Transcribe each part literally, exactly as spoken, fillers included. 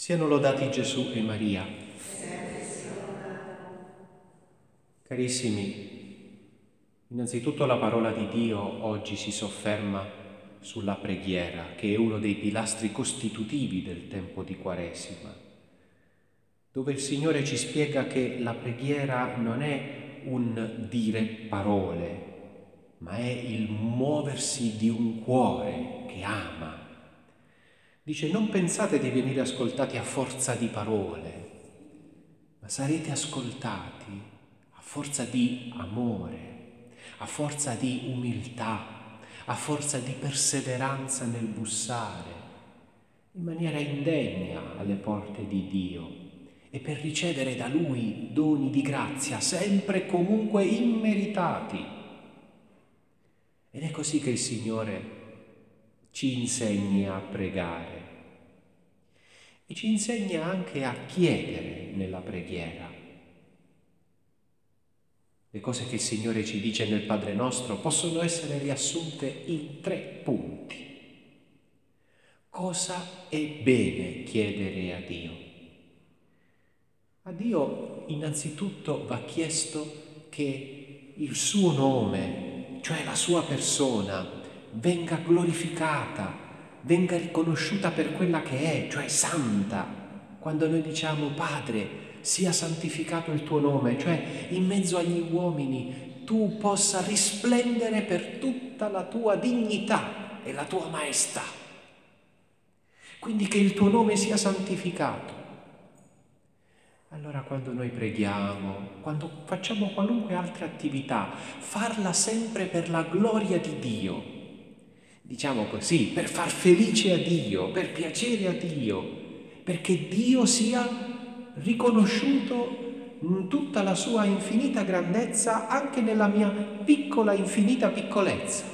Siano lodati Gesù e Maria. Carissimi, innanzitutto la parola di Dio oggi si sofferma sulla preghiera, che è uno dei pilastri costitutivi del tempo di Quaresima, dove il Signore ci spiega che la preghiera non è un dire parole, ma è il muoversi di un cuore che ama. Dice: non pensate di venire ascoltati a forza di parole, ma sarete ascoltati a forza di amore, a forza di umiltà, a forza di perseveranza nel bussare, in maniera indegna alle porte di Dio e per ricevere da Lui doni di grazia sempre e comunque immeritati. Ed è così che il Signore ci insegna a pregare e ci insegna anche a chiedere nella preghiera. Le cose che il Signore ci dice nel Padre Nostro possono essere riassunte in tre punti. Cosa è bene chiedere a Dio? A Dio innanzitutto va chiesto che il suo nome, cioè la sua persona, venga glorificata, venga riconosciuta per quella che è, cioè santa. Quando noi diciamo: Padre, sia santificato il tuo nome, cioè in mezzo agli uomini tu possa risplendere per tutta la tua dignità e la tua maestà. Quindi che il tuo nome sia santificato. Allora quando noi preghiamo, quando facciamo qualunque altra attività, farla sempre per la gloria di Dio. Diciamo così, per far felice a Dio, per piacere a Dio, perché Dio sia riconosciuto in tutta la sua infinita grandezza, anche nella mia piccola, infinita piccolezza.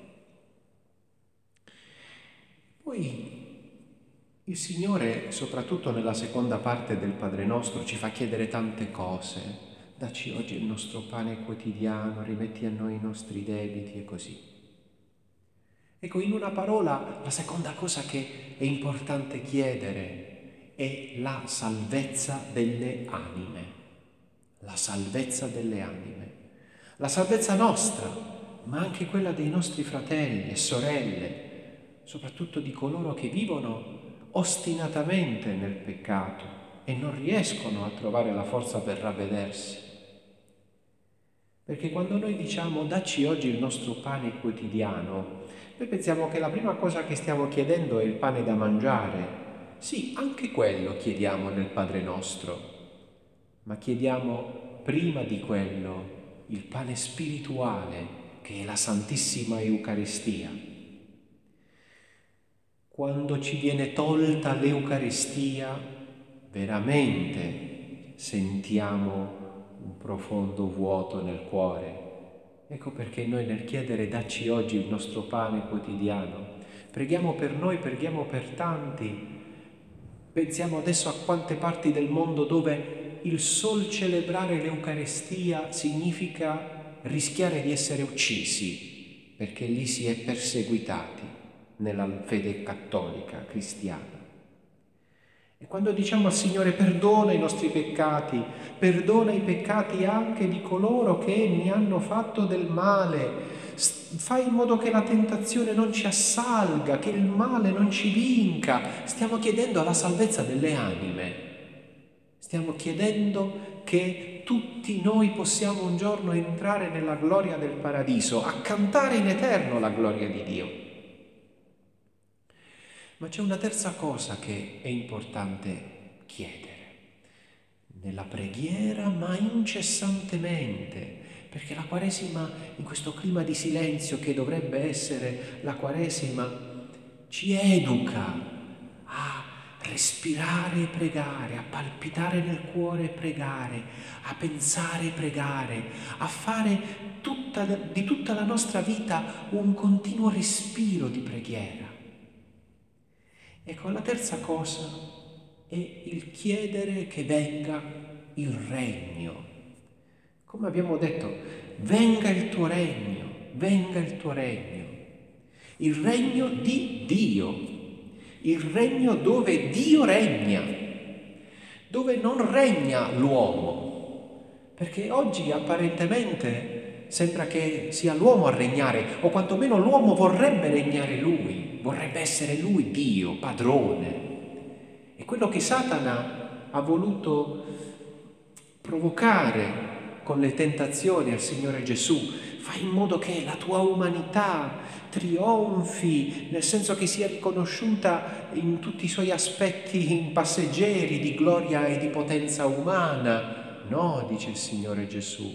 Poi il Signore, soprattutto nella seconda parte del Padre Nostro, ci fa chiedere tante cose. Dacci oggi il nostro pane quotidiano, rimetti a noi i nostri debiti e così. Ecco, in una parola, la seconda cosa che è importante chiedere è la salvezza delle anime. La salvezza delle anime. La salvezza nostra, ma anche quella dei nostri fratelli e sorelle, soprattutto di coloro che vivono ostinatamente nel peccato e non riescono a trovare la forza per ravvedersi. Perché quando noi diciamo dacci oggi il nostro pane quotidiano, noi pensiamo che la prima cosa che stiamo chiedendo è il pane da mangiare. Sì, anche quello chiediamo nel Padre Nostro, ma chiediamo prima di quello il pane spirituale, che è la Santissima Eucaristia. Quando ci viene tolta l'Eucaristia, veramente sentiamo un profondo vuoto nel cuore. Ecco perché noi nel chiedere dacci oggi il nostro pane quotidiano, preghiamo per noi, preghiamo per tanti. Pensiamo adesso a quante parti del mondo dove il sol celebrare l'Eucaristia significa rischiare di essere uccisi, perché lì si è perseguitati nella fede cattolica, cristiana. E quando diciamo al Signore perdona i nostri peccati, perdona i peccati anche di coloro che mi hanno fatto del male, fai in modo che la tentazione non ci assalga, che il male non ci vinca, stiamo chiedendo la salvezza delle anime, stiamo chiedendo che tutti noi possiamo un giorno entrare nella gloria del paradiso, a cantare in eterno la gloria di Dio. Ma c'è una terza cosa che è importante chiedere nella preghiera, ma incessantemente, perché la Quaresima, in questo clima di silenzio che dovrebbe essere la Quaresima, ci educa a respirare e pregare, a palpitare nel cuore e pregare, a pensare e pregare, a fare tutta, di tutta la nostra vita un continuo respiro di preghiera. Ecco, la terza cosa è il chiedere che venga il regno. Come abbiamo detto, venga il tuo regno, venga il tuo regno. Il regno di Dio, il regno dove Dio regna, dove non regna l'uomo, perché oggi apparentemente sembra che sia l'uomo a regnare, o quantomeno l'uomo vorrebbe regnare lui, vorrebbe essere lui Dio, padrone. E quello che Satana ha voluto provocare con le tentazioni al Signore Gesù, fai in modo che la tua umanità trionfi, nel senso che sia riconosciuta in tutti i suoi aspetti passeggeri di gloria e di potenza umana. No, dice il Signore Gesù,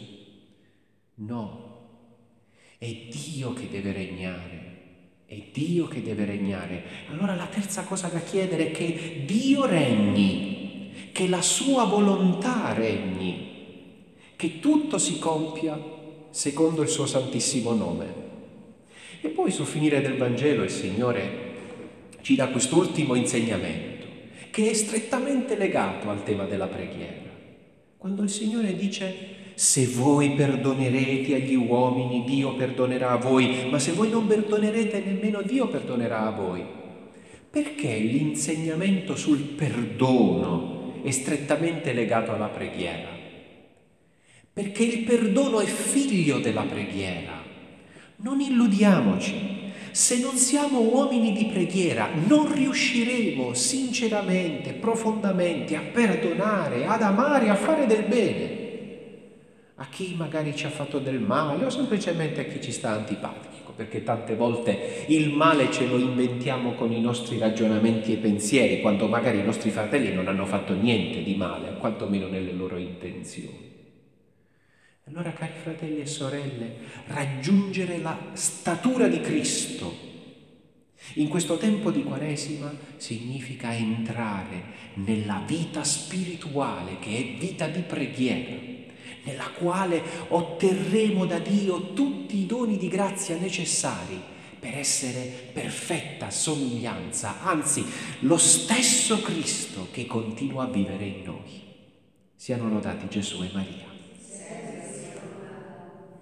no, è Dio che deve regnare, è Dio che deve regnare. Allora la terza cosa da chiedere è che Dio regni, che la sua volontà regni, che tutto si compia secondo il suo santissimo nome. E poi sul finire del Vangelo il Signore ci dà quest'ultimo insegnamento, che è strettamente legato al tema della preghiera. Quando il Signore dice: se voi perdonerete agli uomini, Dio perdonerà a voi, ma se voi non perdonerete, nemmeno Dio perdonerà a voi. Perché l'insegnamento sul perdono è strettamente legato alla preghiera? Perché il perdono è figlio della preghiera. Non illudiamoci, se non siamo uomini di preghiera non riusciremo sinceramente, profondamente a perdonare, ad amare, a fare del bene a chi magari ci ha fatto del male o semplicemente a chi ci sta antipatico, perché tante volte il male ce lo inventiamo con i nostri ragionamenti e pensieri, quando magari i nostri fratelli non hanno fatto niente di male, quantomeno nelle loro intenzioni. Allora, cari fratelli e sorelle, raggiungere la statura di Cristo in questo tempo di Quaresima significa entrare nella vita spirituale, che è vita di preghiera, nella quale otterremo da Dio tutti i doni di grazia necessari per essere perfetta somiglianza, anzi lo stesso Cristo che continua a vivere in noi. Siano lodati Gesù e Maria.